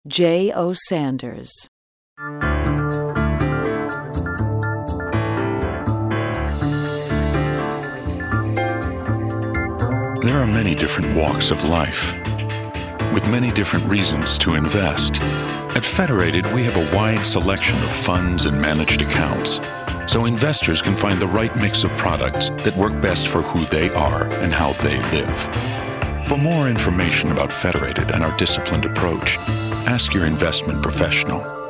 J. O. Sanders. There are many different walks of life, with many different reasons to invest. At Federated, we have a wide selection of funds and managed accounts, so investors can find the right mix of products that work best for who they are and how they live. For more information about Federated and our disciplined approach, ask your investment professional.